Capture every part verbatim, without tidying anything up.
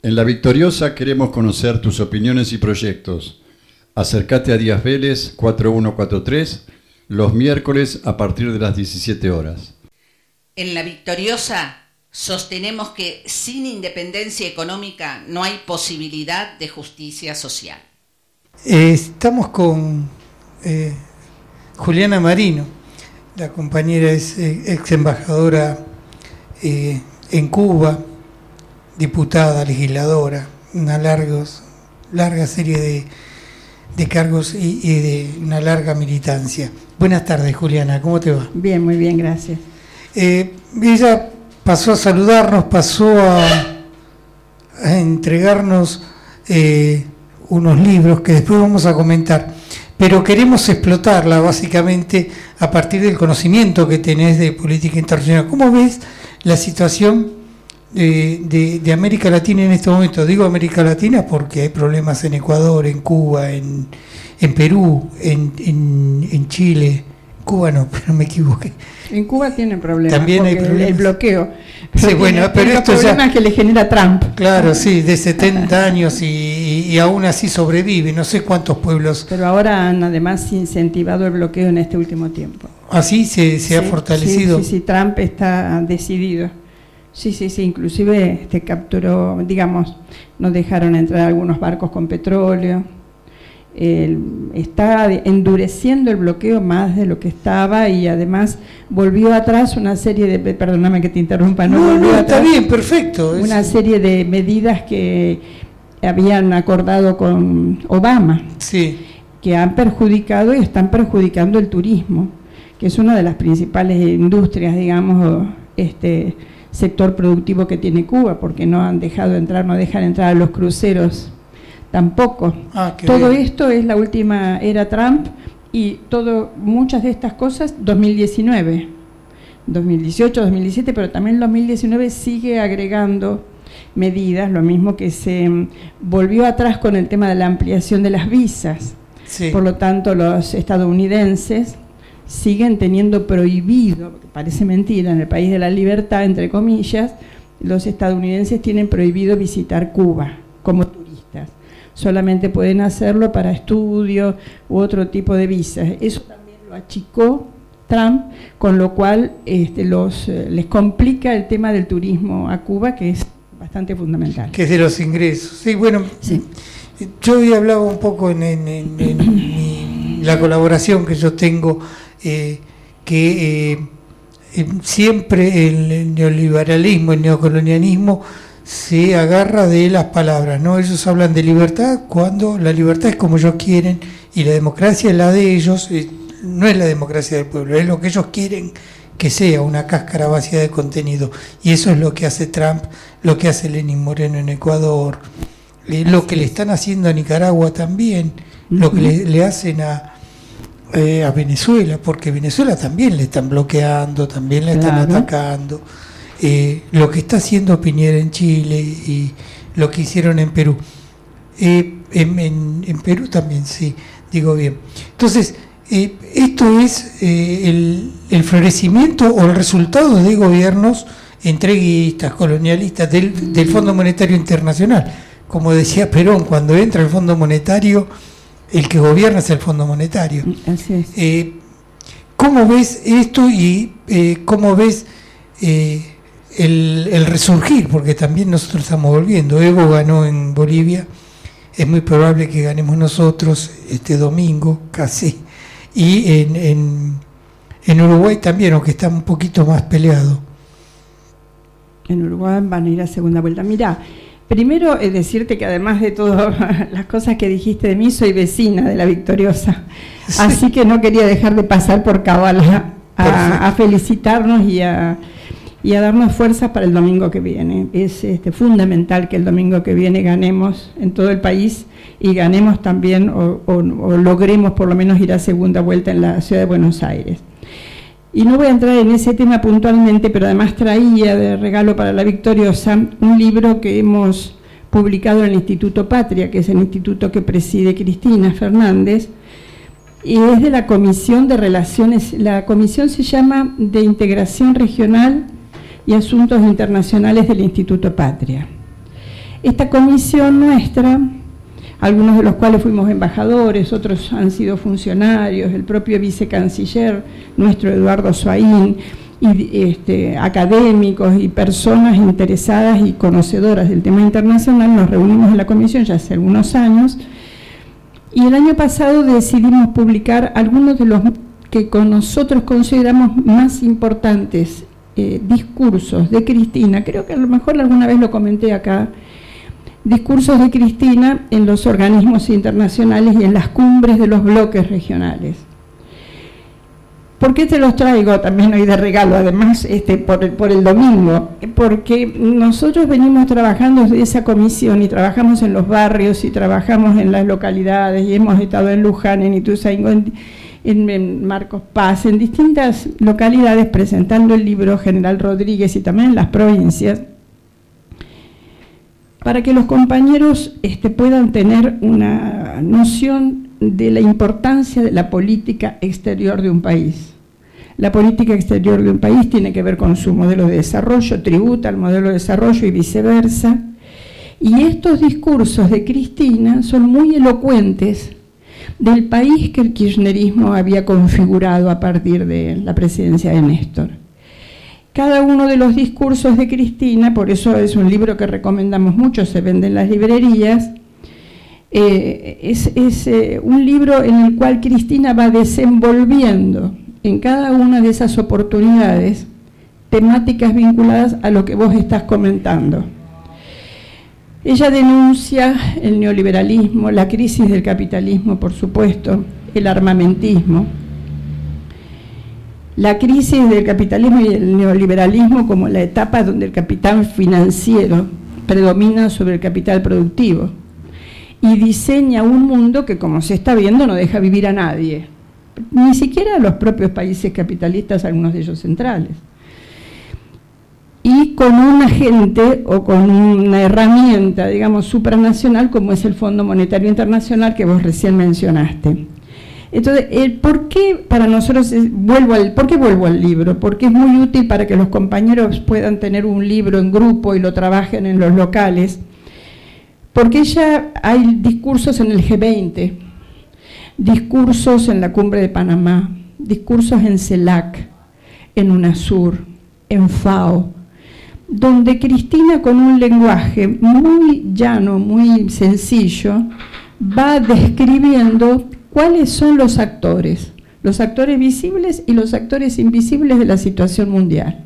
En La Victoriosa queremos conocer tus opiniones y proyectos. Acércate a Díaz Vélez cuatro uno cuatro tres los miércoles a partir de las diecisiete horas. En La Victoriosa sostenemos que sin independencia económica no hay posibilidad de justicia social. Eh, estamos con eh, Juliana Marino. La compañera es eh, ex embajadora eh, en Cuba, diputada, legisladora, una largos, larga serie de, de cargos y, y de una larga militancia. Buenas tardes, Juliana, ¿cómo te va? Bien, muy bien, gracias. Eh, ella pasó a saludarnos, pasó a, a entregarnos eh, unos libros que después vamos a comentar, pero queremos explotarla básicamente a partir del conocimiento que tenés de política internacional. ¿Cómo ves la situación De, de, de América Latina en este momento? Digo América Latina porque hay problemas en Ecuador, en Cuba, en, en Perú, en, en, en Chile. Cuba no, pero me equivoqué. En Cuba tienen problemas. También hay problemas. El bloqueo. Sí, tiene, bueno, pero tiene esto los problemas ya, que le genera Trump. Claro, sí, de setenta años y, y, y aún así sobrevive. No sé cuántos pueblos. Pero ahora han además incentivado el bloqueo en este último tiempo. Así se, se sí, ha fortalecido. Sí, sí, sí, Trump está decidido. Sí, sí, sí, inclusive este capturó, digamos, nos dejaron entrar algunos barcos con petróleo. Eh, está endureciendo el bloqueo más de lo que estaba y además volvió atrás una serie de, perdóname que te interrumpa, no, no volvió no, atrás, está bien, perfecto. Una es... serie de medidas que habían acordado con Obama, sí, que han perjudicado y están perjudicando el turismo, que es una de las principales industrias, digamos, este sector productivo que tiene Cuba, porque no han dejado entrar, no dejan entrar a los cruceros tampoco. Ah, todo bien. Esto es la última era Trump y todo, muchas de estas cosas dos mil diecinueve, dos mil dieciocho, dos mil diecisiete, pero también dos mil diecinueve sigue agregando medidas, lo mismo que se volvió atrás con el tema de la ampliación de las visas. Sí. Por lo tanto, los estadounidenses siguen teniendo prohibido, parece mentira, en el país de la libertad, entre comillas, los estadounidenses tienen prohibido visitar Cuba como turistas. Solamente pueden hacerlo para estudio u otro tipo de visas. Eso también lo achicó Trump, con lo cual este, los, eh, les complica el tema del turismo a Cuba, que es bastante fundamental. Que es de los ingresos. Sí, bueno, sí. Yo hoy hablaba un poco en, en, en, en mi, la colaboración que yo tengo, eh, que eh, eh, siempre el neoliberalismo, el neocolonialismo se agarra de las palabras, ¿no? Ellos hablan de libertad cuando la libertad es como ellos quieren y la democracia es la de ellos, eh, no es la democracia del pueblo, es lo que ellos quieren que sea, una cáscara vacía de contenido. Y eso es lo que hace Trump, lo que hace Lenín Moreno en Ecuador, eh, lo que le están haciendo a Nicaragua también, uh-huh. lo que le, le hacen a Eh, a Venezuela, porque Venezuela también le están bloqueando, también le están claro. atacando, eh, lo que está haciendo Piñera en Chile y lo que hicieron en Perú, eh, en, en, en Perú también, sí, digo bien. Entonces, eh, esto es eh, el, el florecimiento o el resultado de gobiernos entreguistas, colonialistas, del, del Fondo Monetario Internacional. Como decía Perón, cuando entra el Fondo Monetario, el que gobierna es el Fondo Monetario. Así es. Eh, ¿Cómo ves esto y eh, cómo ves eh, el, el resurgir? Porque también nosotros estamos volviendo. Evo ganó en Bolivia, es muy probable que ganemos nosotros este domingo, casi. Y en, en, en Uruguay también, aunque está un poquito más peleado. En Uruguay van a ir a segunda vuelta. Mirá, primero es decirte que además de todas las cosas que dijiste de mí, soy vecina de La Victoriosa, sí. Así que no quería dejar de pasar por Cabala a, a felicitarnos y a, y a darnos fuerzas para el domingo que viene. Es este, fundamental que el domingo que viene ganemos en todo el país y ganemos también o, o, o logremos por lo menos ir a segunda vuelta en la ciudad de Buenos Aires. Y no voy a entrar en ese tema puntualmente, pero además traía de regalo para La Victoriosa un libro que hemos publicado en el Instituto Patria, que es el instituto que preside Cristina Fernández, y es de la Comisión de Relaciones, la comisión se llama de Integración Regional y Asuntos Internacionales del Instituto Patria. Esta comisión nuestra, algunos de los cuales fuimos embajadores, otros han sido funcionarios, el propio vicecanciller, nuestro Eduardo Soaín, y este, académicos y personas interesadas y conocedoras del tema internacional, nos reunimos en la comisión ya hace algunos años, y el año pasado decidimos publicar algunos de los que con nosotros consideramos más importantes eh, discursos de Cristina. Creo que a lo mejor alguna vez lo comenté acá, discursos de Cristina en los organismos internacionales y en las cumbres de los bloques regionales. ¿Por qué te los traigo también hoy de regalo? Además, este, por, el, por el domingo, porque nosotros venimos trabajando desde esa comisión y trabajamos en los barrios y trabajamos en las localidades y hemos estado en Luján, en Ituzaingó, en, en, en Marcos Paz, en distintas localidades presentando el libro General Rodríguez y también en las provincias, para que los compañeros este, puedan tener una noción de la importancia de la política exterior de un país. La política exterior de un país tiene que ver con su modelo de desarrollo, tributa al modelo de desarrollo y viceversa. Y estos discursos de Cristina son muy elocuentes del país que el kirchnerismo había configurado a partir de la presidencia de Néstor. Cada uno de los discursos de Cristina, por eso es un libro que recomendamos mucho, se vende en las librerías, eh, es, es eh, un libro en el cual Cristina va desenvolviendo en cada una de esas oportunidades temáticas vinculadas a lo que vos estás comentando. Ella denuncia el neoliberalismo, la crisis del capitalismo, por supuesto, el armamentismo, la crisis del capitalismo y el neoliberalismo como la etapa donde el capital financiero predomina sobre el capital productivo y diseña un mundo que, como se está viendo, no deja vivir a nadie, ni siquiera a los propios países capitalistas, algunos de ellos centrales. Y con un agente o con una herramienta, digamos, supranacional como es el Fondo Monetario Internacional que vos recién mencionaste. Entonces, el ¿por qué para nosotros es, vuelvo al, ¿por qué vuelvo al libro? Porque es muy útil para que los compañeros puedan tener un libro en grupo y lo trabajen en los locales, porque ya hay discursos en el G veinte, discursos en la Cumbre de Panamá, discursos en CELAC, en UNASUR, en FAO, donde Cristina con un lenguaje muy llano, muy sencillo, va describiendo cuáles son los actores, los actores visibles y los actores invisibles de la situación mundial.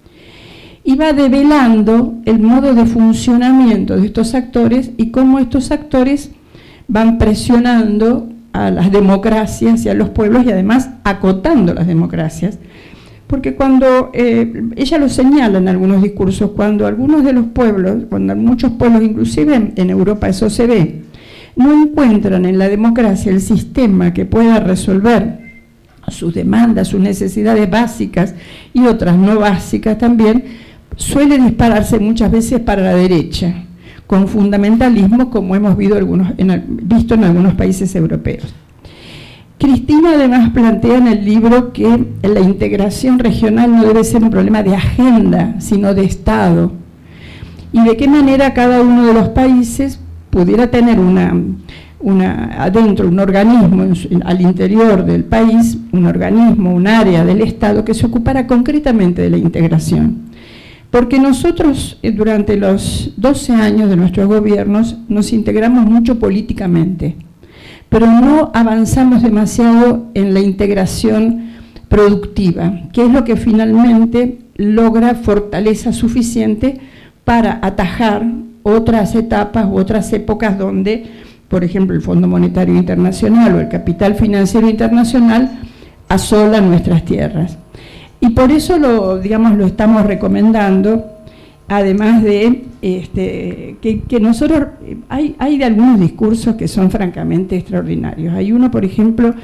Y va develando el modo de funcionamiento de estos actores y cómo estos actores van presionando a las democracias y a los pueblos y además acotando las democracias. Porque cuando, eh, ella lo señala en algunos discursos, cuando algunos de los pueblos, cuando muchos pueblos, inclusive en Europa eso se ve, no encuentran en la democracia el sistema que pueda resolver sus demandas, sus necesidades básicas y otras no básicas también, suele dispararse muchas veces para la derecha, con fundamentalismo como hemos visto, algunos, en, visto en algunos países europeos. Cristina además plantea en el libro que la integración regional no debe ser un problema de agenda, sino de Estado, y de qué manera cada uno de los países pudiera tener una, una, adentro un organismo en, al interior del país, un organismo, un área del Estado que se ocupara concretamente de la integración. Porque nosotros eh, durante los doce años de nuestros gobiernos nos integramos mucho políticamente, pero no avanzamos demasiado en la integración productiva, que es lo que finalmente logra fortaleza suficiente para atajar otras etapas u otras épocas donde, por ejemplo, el Fondo Monetario Internacional o el capital financiero internacional asolan nuestras tierras. Y por eso lo, digamos, lo estamos recomendando, además de este, que, que nosotros, hay, hay de algunos discursos que son francamente extraordinarios. Hay uno, por ejemplo,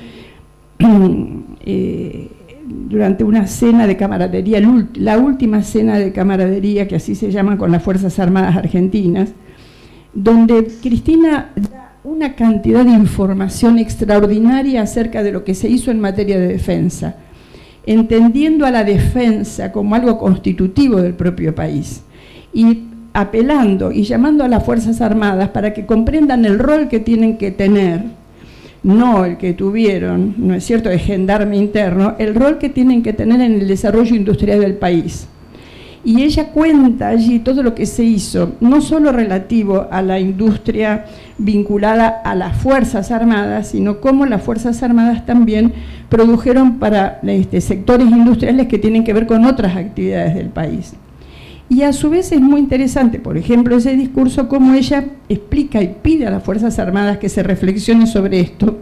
eh, durante una cena de camaradería, la última cena de camaradería, que así se llama, con las Fuerzas Armadas Argentinas, donde Cristina da una cantidad de información extraordinaria acerca de lo que se hizo en materia de defensa, entendiendo a la defensa como algo constitutivo del propio país y apelando y llamando a las Fuerzas Armadas para que comprendan el rol que tienen que tener, no el que tuvieron, no es cierto, de gendarme interno, el rol que tienen que tener en el desarrollo industrial del país. Y ella cuenta allí todo lo que se hizo, no solo relativo a la industria vinculada a las Fuerzas Armadas, sino cómo las Fuerzas Armadas también produjeron para este, sectores industriales que tienen que ver con otras actividades del país. Y a su vez es muy interesante, por ejemplo, ese discurso, cómo ella explica y pide a las Fuerzas Armadas que se reflexione sobre esto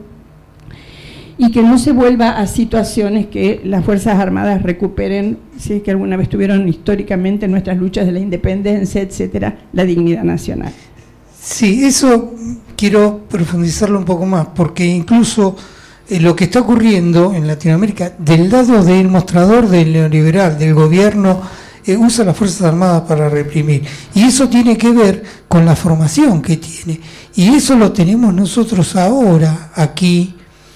y que no se vuelva a situaciones que las Fuerzas Armadas recuperen, si es que alguna vez tuvieron históricamente en nuestras luchas de la independencia, etcétera, la dignidad nacional. Sí, eso quiero profundizarlo un poco más, porque incluso eh, lo que está ocurriendo en Latinoamérica, del lado del mostrador del neoliberal, del gobierno, eh, usa las Fuerzas Armadas para reprimir. Y eso tiene que ver con la formación que tiene. Y eso lo tenemos nosotros ahora, aquí,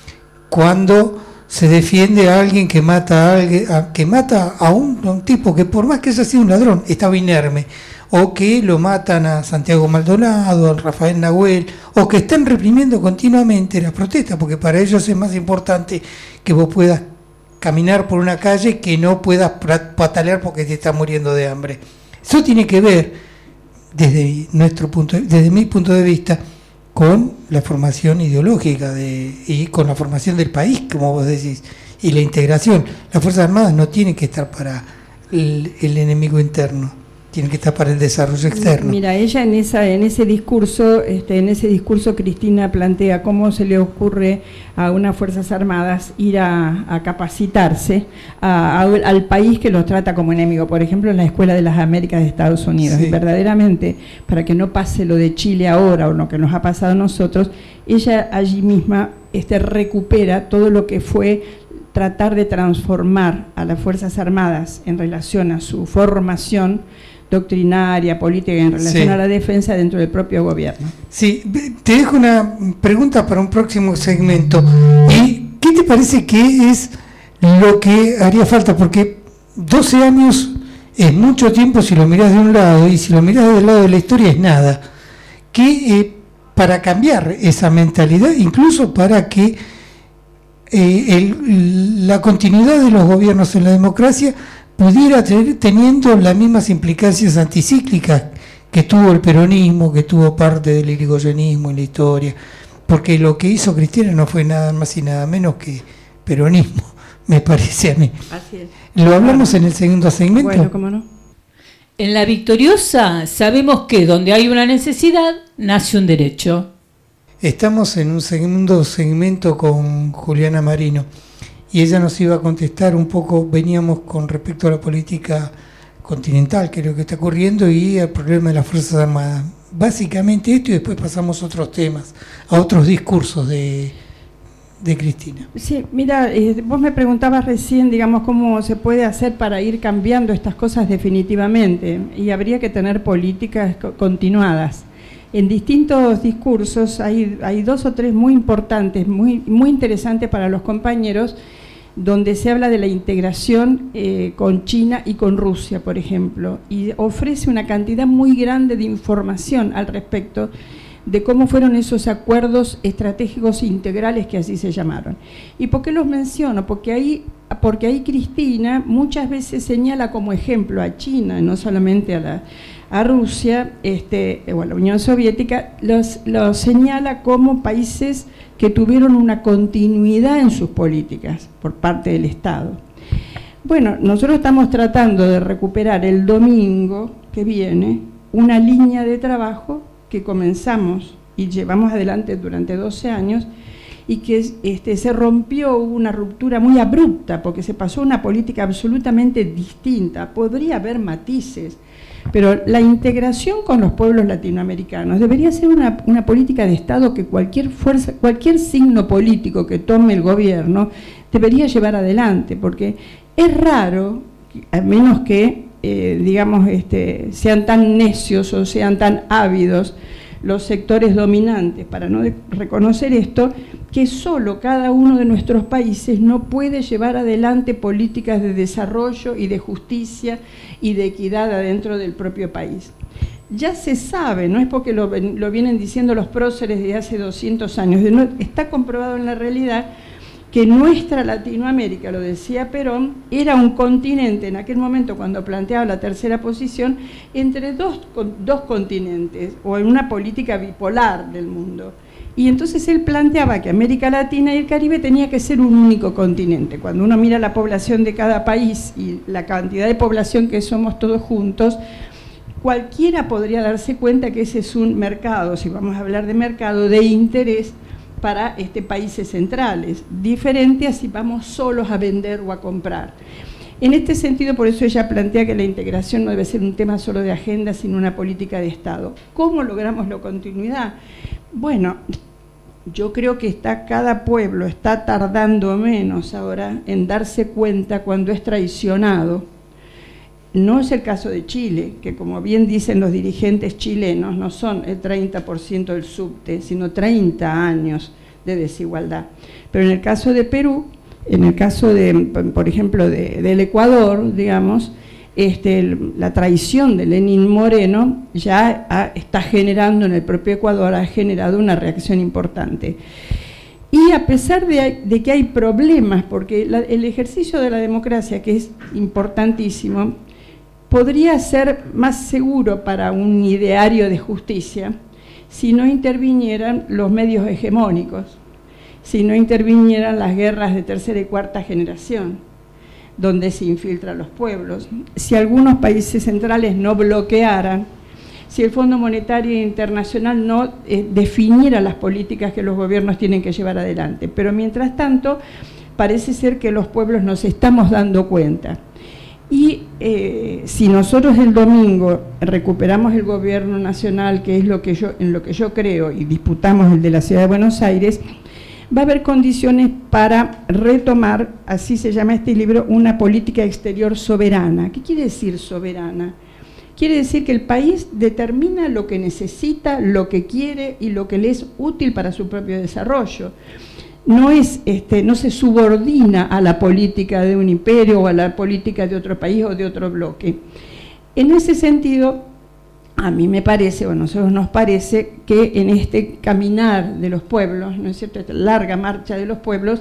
cuando se defiende a alguien que mata a alguien, a, que mata a un, a un tipo que por más que haya sido un ladrón, estaba inerme, o que lo matan a Santiago Maldonado, a Rafael Nahuel, o que están reprimiendo continuamente las protestas, porque para ellos es más importante que vos puedas caminar por una calle que no puedas patalear porque te estás muriendo de hambre. Eso tiene que ver, desde nuestro punto, desde mi punto de vista, con la formación ideológica de, y con la formación del país, como vos decís, y la integración. Las Fuerzas Armadas no tienen que estar para el, el enemigo interno, tienen que estar para el desarrollo externo. Mira, ella en esa en ese discurso, este, en ese discurso Cristina plantea cómo se le ocurre a unas Fuerzas Armadas ir a, a capacitarse a, a, al país que los trata como enemigo, por ejemplo en la Escuela de las Américas de Estados Unidos. Sí. Y verdaderamente, para que no pase lo de Chile ahora o lo que nos ha pasado a nosotros, ella allí misma este, recupera todo lo que fue tratar de transformar a las Fuerzas Armadas en relación a su formación doctrinaria, política en relación sí. a la defensa dentro del propio gobierno. Sí, te dejo una pregunta para un próximo segmento. ¿Y qué te parece que es lo que haría falta? Porque doce años es mucho tiempo si lo mirás de un lado, y si lo mirás del lado de la historia es nada. Que eh, para cambiar esa mentalidad, incluso para que eh, el, la continuidad de los gobiernos en la democracia pudiera tener teniendo las mismas implicancias anticíclicas que tuvo el peronismo, que tuvo parte del irigoyenismo en la historia, porque lo que hizo Cristina no fue nada más y nada menos que peronismo, me parece a mí. Así es. ¿Lo hablamos en el segundo segmento? Bueno, cómo no. En La Victoriosa sabemos que donde hay una necesidad, nace un derecho. Estamos en un segundo segmento con Juliana Marino. Y ella nos iba a contestar un poco, veníamos con respecto a la política continental, que es lo que está ocurriendo, y al problema de las Fuerzas Armadas. Básicamente esto, y después pasamos a otros temas, a otros discursos de, de Cristina. Sí, mira, eh, vos me preguntabas recién, digamos, cómo se puede hacer para ir cambiando estas cosas definitivamente, y habría que tener políticas co- continuadas. En distintos discursos hay, hay dos o tres muy importantes, muy, muy interesantes para los compañeros, donde se habla de la integración eh, con China y con Rusia, por ejemplo, y ofrece una cantidad muy grande de información al respecto de cómo fueron esos acuerdos estratégicos integrales que así se llamaron. ¿Y por qué los menciono? Porque ahí, porque ahí Cristina muchas veces señala como ejemplo a China, no solamente a la a Rusia, este, o a la Unión Soviética, los, los señala como países que tuvieron una continuidad en sus políticas por parte del Estado. Bueno, nosotros estamos tratando de recuperar el domingo que viene una línea de trabajo que comenzamos y llevamos adelante durante doce años, y que este, se rompió, hubo una ruptura muy abrupta, porque se pasó a una política absolutamente distinta. Podría haber matices, pero la integración con los pueblos latinoamericanos debería ser una, una política de Estado que cualquier fuerza, cualquier signo político que tome el gobierno debería llevar adelante, porque es raro, a menos que eh, digamos este, sean tan necios o sean tan ávidos los sectores dominantes para no de- reconocer esto, que solo cada uno de nuestros países no puede llevar adelante políticas de desarrollo y de justicia y de equidad adentro del propio país. ya se sabe, no es porque lo, lo vienen diciendo los próceres de hace doscientos años, no, está comprobado en la realidad que nuestra Latinoamérica, lo decía Perón, era un continente en aquel momento cuando planteaba la tercera posición entre dos, dos continentes o en una política bipolar del mundo. Y entonces él planteaba que América Latina y el Caribe tenía que ser un único continente. Cuando uno mira la población de cada país y la cantidad de población que somos todos juntos, cualquiera podría darse cuenta que ese es un mercado, si vamos a hablar de mercado, de interés para este, países centrales, diferente a si vamos solos a vender o a comprar. En este sentido, por eso ella plantea que la integración no debe ser un tema solo de agenda, sino una política de Estado. ¿Cómo logramos la continuidad? Bueno, yo creo que está cada pueblo está tardando menos ahora en darse cuenta cuando es traicionado. No es el caso de Chile, que como bien dicen los dirigentes chilenos, no son el treinta por ciento del subte, sino treinta años de desigualdad. Pero en el caso de Perú, en el caso de, por ejemplo, de, del Ecuador, digamos, este, la traición de Lenín Moreno ya ha, está generando en el propio Ecuador, ha generado una reacción importante. Y a pesar de, de que hay problemas, porque la, el ejercicio de la democracia, que es importantísimo, podría ser más seguro para un ideario de justicia si no intervinieran los medios hegemónicos, si no intervinieran las guerras de tercera y cuarta generación, donde se infiltran los pueblos, si algunos países centrales no bloquearan, si el Fondo Monetario Internacional no eh, definiera las políticas que los gobiernos tienen que llevar adelante. Pero mientras tanto, parece ser que los pueblos nos estamos dando cuenta. Y eh, si nosotros el domingo recuperamos el gobierno nacional, que es lo que yo, en lo que yo creo, y disputamos el de la Ciudad de Buenos Aires, va a haber condiciones para retomar, así se llama este libro, una política exterior soberana. ¿Qué quiere decir soberana? Quiere decir que el país determina lo que necesita, lo que quiere y lo que le es útil para su propio desarrollo. No, es, este, no se subordina a la política de un imperio o a la política de otro país o de otro bloque. En ese sentido, a mí me parece, o a nosotros nos parece, que en este caminar de los pueblos, ¿no es cierto?, esta larga marcha de los pueblos,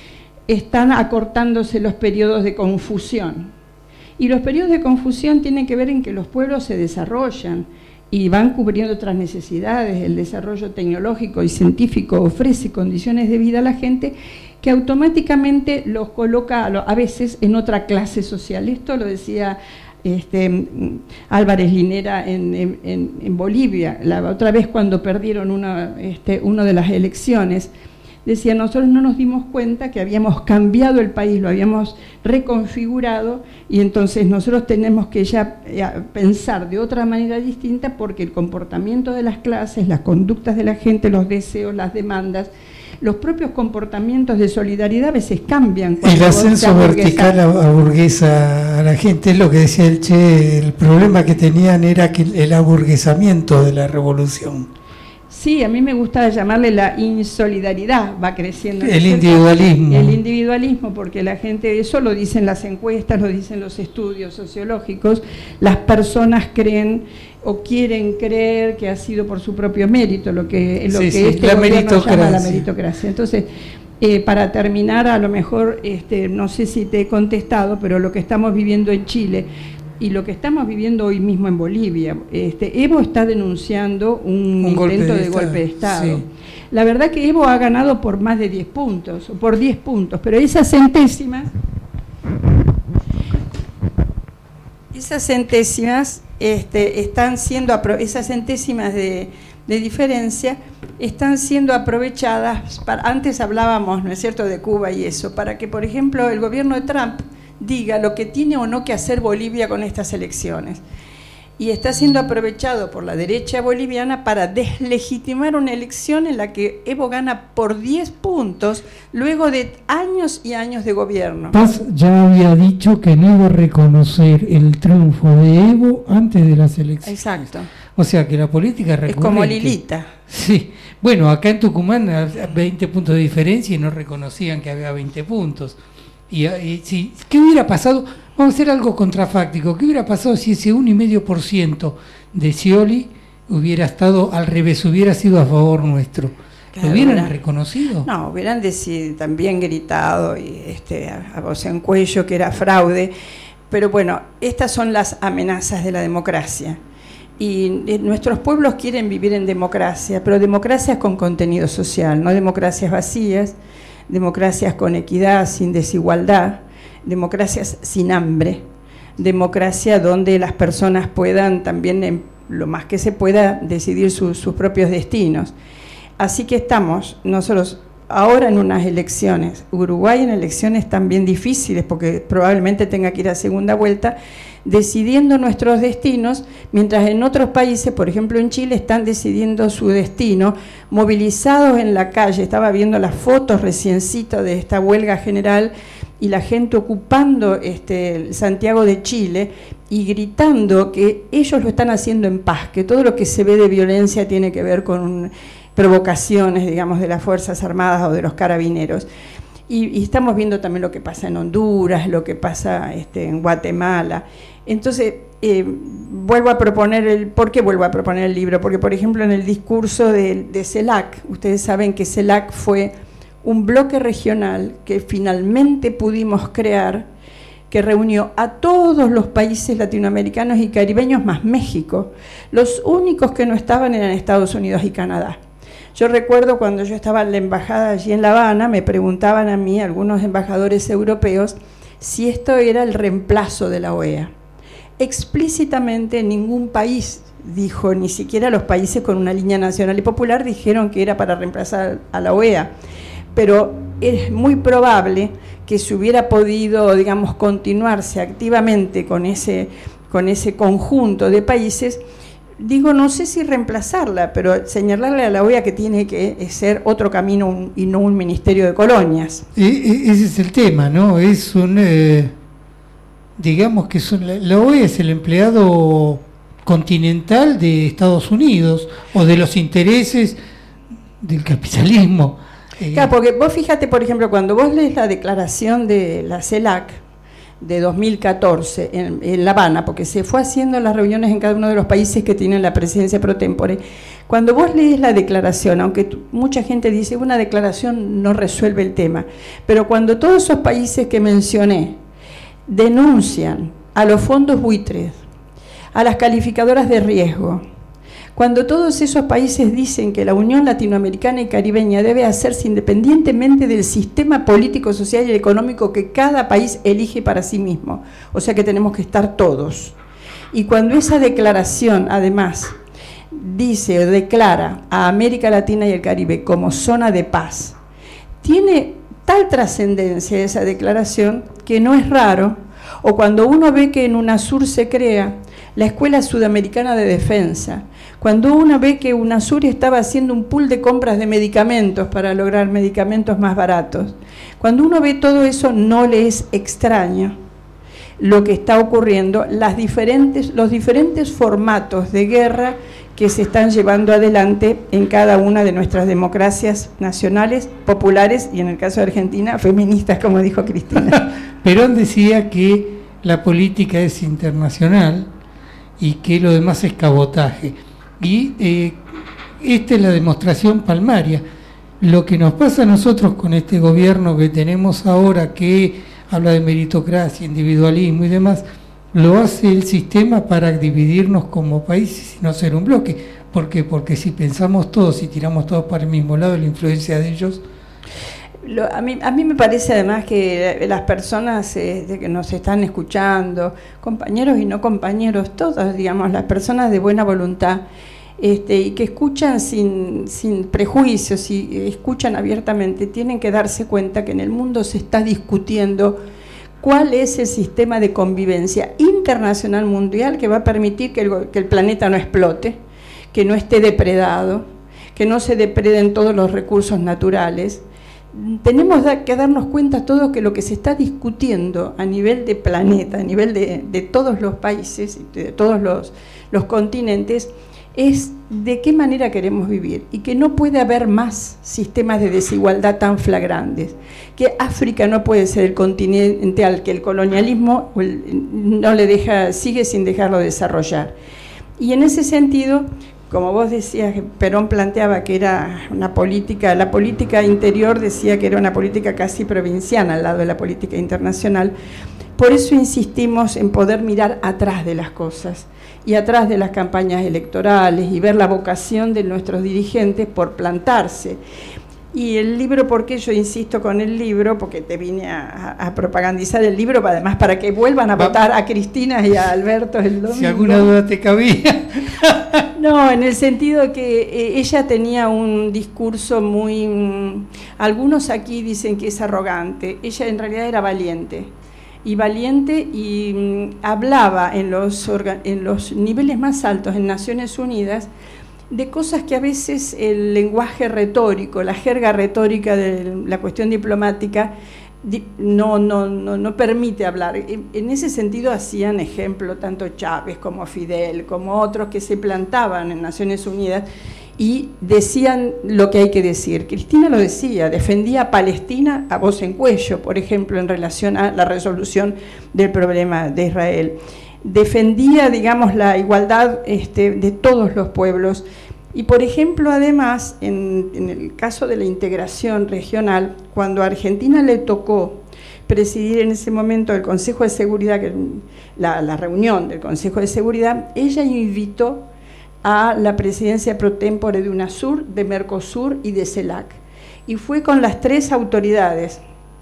están acortándose los periodos de confusión. Y los periodos de confusión tienen que ver en que los pueblos se desarrollan y van cubriendo otras necesidades. El desarrollo tecnológico y científico ofrece condiciones de vida a la gente que automáticamente los coloca a veces en otra clase social. Esto lo decía este, Álvarez Linera en, en, en Bolivia, la otra vez cuando perdieron una, este, una de las elecciones. Decía, nosotros no nos dimos cuenta que habíamos cambiado el país, lo habíamos reconfigurado y entonces nosotros tenemos que ya pensar de otra manera distinta porque el comportamiento de las clases, las conductas de la gente, los deseos, las demandas, los propios comportamientos de solidaridad a veces cambian. El ascenso vertical a burguesa a la gente, es lo que decía el Che, el problema que tenían era que el aburguesamiento de la revolución. Sí, a mí me gusta llamarle la insolidaridad, va creciendo. El individualismo. El individualismo, porque la gente, eso lo dicen las encuestas, lo dicen los estudios sociológicos, las personas creen o quieren creer que ha sido por su propio mérito, lo que, lo sí, que sí, este la gobierno meritocracia. llama la meritocracia. Entonces, eh, para terminar, a lo mejor, este, no sé si te he contestado, pero lo que estamos viviendo en Chile y lo que estamos viviendo hoy mismo en Bolivia, este, Evo está denunciando un, un intento de, de golpe de Estado. Sí. La verdad que Evo ha ganado por más de diez puntos, o por diez puntos, pero esas centésimas, esas centésimas este, están siendo, esas centésimas de, de diferencia están siendo aprovechadas, para, antes hablábamos, ¿no es cierto?, de Cuba y eso, para que, por ejemplo, el gobierno de Trump diga lo que tiene o no que hacer Bolivia con estas elecciones. Y está siendo aprovechado por la derecha boliviana para deslegitimar una elección en la que Evo gana por diez puntos luego de años y años de gobierno. Paz ya había dicho que no iba a reconocer el triunfo de Evo antes de las elecciones. Exacto. O sea que la política recurrente. Es como Lilita. Sí. Bueno, acá en Tucumán veinte puntos de diferencia y no reconocían que había veinte puntos. Y, y si, ¿qué hubiera pasado? Vamos a hacer algo contrafáctico. ¿Qué hubiera pasado si ese uno coma cinco por ciento de Scioli hubiera estado al revés, hubiera sido a favor nuestro. Claro, ¿Lo hubieran hubieran, reconocido? No, hubieran decidido, también gritado y este, a, a voz en cuello que era fraude. Pero bueno, estas son las amenazas de la democracia. Y eh, nuestros pueblos quieren vivir en democracia, pero democracias con contenido social, no democracias vacías, democracias con equidad, sin desigualdad, democracias sin hambre, democracia donde las personas puedan también, en lo más que se pueda, decidir su, sus propios destinos. Así que estamos nosotros ahora en unas elecciones, Uruguay en elecciones también difíciles, porque probablemente tenga que ir a segunda vuelta, decidiendo nuestros destinos, mientras en otros países, por ejemplo en Chile, están decidiendo su destino, movilizados en la calle. Estaba viendo las fotos reciencito de esta huelga general y la gente ocupando este, Santiago de Chile y gritando que ellos lo están haciendo en paz, que todo lo que se ve de violencia tiene que ver con un, provocaciones, digamos, de las Fuerzas Armadas o de los carabineros. Y, y estamos viendo también lo que pasa en Honduras, lo que pasa este, en Guatemala. Entonces, eh, vuelvo a proponer el... ¿Por qué vuelvo a proponer el libro? Porque, por ejemplo, en el discurso de, de CELAC, ustedes saben que CELAC fue un bloque regional que finalmente pudimos crear, que reunió a todos los países latinoamericanos y caribeños más México. Los únicos que no estaban eran Estados Unidos y Canadá. Yo recuerdo cuando yo estaba en la embajada allí en La Habana, me preguntaban a mí, algunos embajadores europeos, si esto era el reemplazo de la O E A. Explícitamente ningún país dijo, ni siquiera los países con una línea nacional y popular dijeron que era para reemplazar a la O E A. Pero es muy probable que se hubiera podido, digamos, continuarse activamente con ese, con ese conjunto de países. Digo, no sé si reemplazarla, pero señalarle a la O E A que tiene que ser otro camino un, y no un ministerio de colonias. E, e, ese es el tema, ¿no? Es un, eh, digamos que son, la, la O E A es el empleado continental de Estados Unidos o de los intereses del capitalismo. Claro, porque vos fíjate, por ejemplo, cuando vos lees la declaración de la CELAC de dos mil catorce en, en La Habana, porque se fue haciendo las reuniones en cada uno de los países que tienen la presidencia pro tempore, cuando vos lees la declaración, aunque tu, mucha gente dice una declaración no resuelve el tema, pero cuando todos esos países que mencioné denuncian a los fondos buitres, a las calificadoras de riesgo, cuando todos esos países dicen que la Unión Latinoamericana y Caribeña debe hacerse independientemente del sistema político, social y económico que cada país elige para sí mismo, o sea que tenemos que estar todos. Y cuando esa declaración, además, dice o declara a América Latina y el Caribe como zona de paz, tiene tal trascendencia esa declaración que no es raro, o cuando uno ve que en UNASUR se crea la Escuela Sudamericana de Defensa, cuando uno ve que UNASUR estaba haciendo un pool de compras de medicamentos para lograr medicamentos más baratos, cuando uno ve todo eso no le es extraño lo que está ocurriendo, las diferentes, los diferentes formatos de guerra que se están llevando adelante en cada una de nuestras democracias nacionales, populares y en el caso de Argentina, feministas, como dijo Cristina. Perón decía que la política es internacional y que lo demás es cabotaje. Y eh, esta es la demostración palmaria. Lo que nos pasa a nosotros con este gobierno que tenemos ahora, que habla de meritocracia, individualismo y demás, lo hace el sistema para dividirnos como países y no ser un bloque. ¿Por qué? Porque si pensamos todos y tiramos todos para el mismo lado, la influencia de ellos... Lo, a, mí, a mí me parece además que las personas eh, que nos están escuchando, compañeros y no compañeros, todos, digamos, las personas de buena voluntad, este, y que escuchan sin, sin prejuicios y escuchan abiertamente, tienen que darse cuenta que en el mundo se está discutiendo cuál es el sistema de convivencia internacional mundial que va a permitir que el, que el planeta no explote, que no esté depredado, que no se depreden todos los recursos naturales. Tenemos que darnos cuenta todos que lo que se está discutiendo a nivel de planeta, a nivel de, de todos los países, de todos los, los continentes, es de qué manera queremos vivir y que no puede haber más sistemas de desigualdad tan flagrantes, que África no puede ser el continente al que el colonialismo no le deja, sigue sin dejarlo desarrollar. Y en ese sentido, como vos decías, Perón planteaba que era una política, la política interior decía que era una política casi provinciana al lado de la política internacional. Por eso insistimos en poder mirar atrás de las cosas y atrás de las campañas electorales y ver la vocación de nuestros dirigentes por plantarse. Y el libro, ¿por qué yo insisto con el libro? Porque te vine a, a propagandizar el libro, además para que vuelvan a votar a Cristina y a Alberto el domingo. Si alguna duda te cabía. No, en el sentido que eh, ella tenía un discurso muy... Mm, algunos aquí dicen que es arrogante, ella en realidad era valiente. Y valiente y mm, hablaba en los, en los niveles más altos en Naciones Unidas de cosas que a veces el lenguaje retórico, la jerga retórica de la cuestión diplomática no, no, no, no permite hablar. En ese sentido hacían ejemplo tanto Chávez como Fidel, como otros que se plantaban en Naciones Unidas y decían lo que hay que decir. Cristina lo decía, defendía a Palestina a voz en cuello, por ejemplo, en relación a la resolución del problema de Israel. Defendía, digamos, la igualdad este, de todos los pueblos. Y, por ejemplo, además, en, en el caso de la integración regional, cuando a Argentina le tocó presidir en ese momento el Consejo de Seguridad, que, la, la reunión del Consejo de Seguridad, ella invitó a la presidencia pro tempore de UNASUR, de Mercosur y de CELAC. Y fue con las tres autoridades,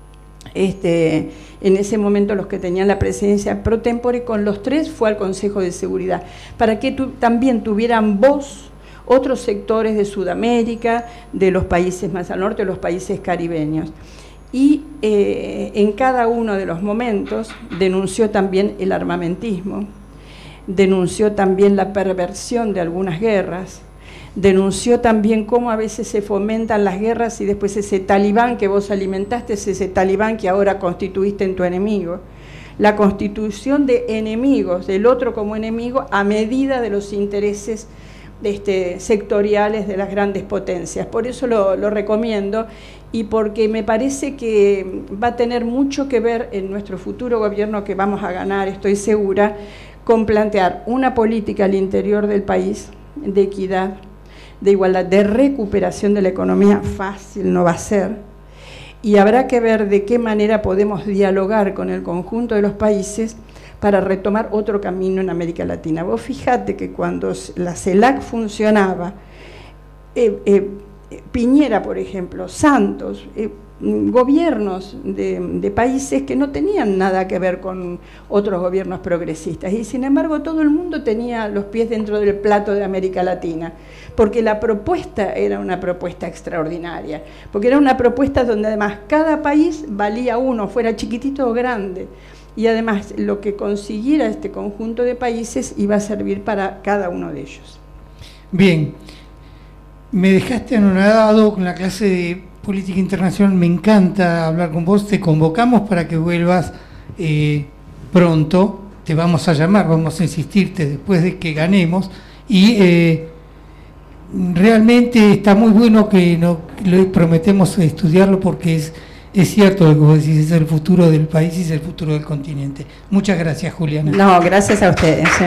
este, en ese momento los que tenían la presidencia pro tempore, con los tres fue al Consejo de Seguridad, para que tu, también tuvieran voz otros sectores de Sudamérica, de los países más al norte, de los países caribeños. Y eh, en cada uno de los momentos denunció también el armamentismo, denunció también la perversión de algunas guerras, denunció también cómo a veces se fomentan las guerras y después ese talibán que vos alimentaste es ese talibán que ahora constituiste en tu enemigo. La constitución de enemigos, del otro como enemigo, a medida de los intereses este, sectoriales de las grandes potencias. Por eso lo, lo recomiendo y porque me parece que va a tener mucho que ver en nuestro futuro gobierno que vamos a ganar, estoy segura, con plantear una política al interior del país de equidad, de igualdad, de recuperación de la economía. Fácil no va a ser, y habrá que ver de qué manera podemos dialogar con el conjunto de los países para retomar otro camino en América Latina. Vos fíjate que cuando la CELAC funcionaba, eh, eh, Piñera, por ejemplo, Santos, eh, gobiernos de, de países que no tenían nada que ver con otros gobiernos progresistas, y sin embargo todo el mundo tenía los pies dentro del plato de América Latina, porque la propuesta era una propuesta extraordinaria, porque era una propuesta donde además cada país valía uno, fuera chiquitito o grande, y además lo que consiguiera este conjunto de países iba a servir para cada uno de ellos. Bien, me dejaste anonadado con la clase de política internacional, me encanta hablar con vos, te convocamos para que vuelvas eh, pronto, te vamos a llamar, vamos a insistirte después de que ganemos, y eh, realmente está muy bueno que no, le prometemos estudiarlo porque es, es cierto lo que vos decís, es el futuro del país y es el futuro del continente. Muchas gracias, Juliana. No, gracias a ustedes. ¿eh?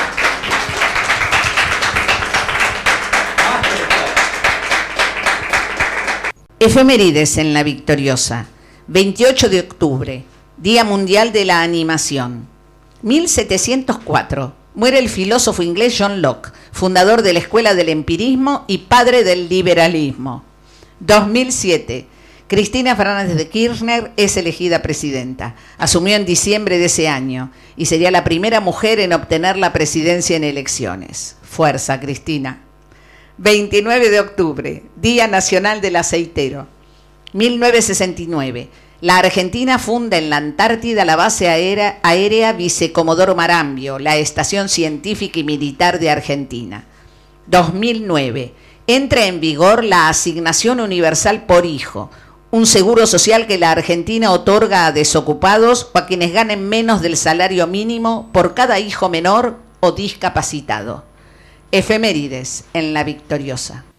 Efemérides en La Victoriosa. veintiocho de octubre, Día Mundial de la Animación. mil setecientos cuatro, muere el filósofo inglés John Locke, fundador de la Escuela del Empirismo y padre del liberalismo. dos mil siete, Cristina Fernández de Kirchner es elegida presidenta. Asumió en diciembre de ese año y sería la primera mujer en obtener la presidencia en elecciones. Fuerza, Cristina. veintinueve de octubre, Día Nacional del Aceitero. mil novecientos sesenta y nueve, la Argentina funda en la Antártida la base aérea, aérea Vicecomodoro Marambio, la estación científica y militar de Argentina. dos mil nueve, entra en vigor la asignación universal por hijo, un seguro social que la Argentina otorga a desocupados o a quienes ganen menos del salario mínimo por cada hijo menor o discapacitado. Efemérides en La Victoriosa.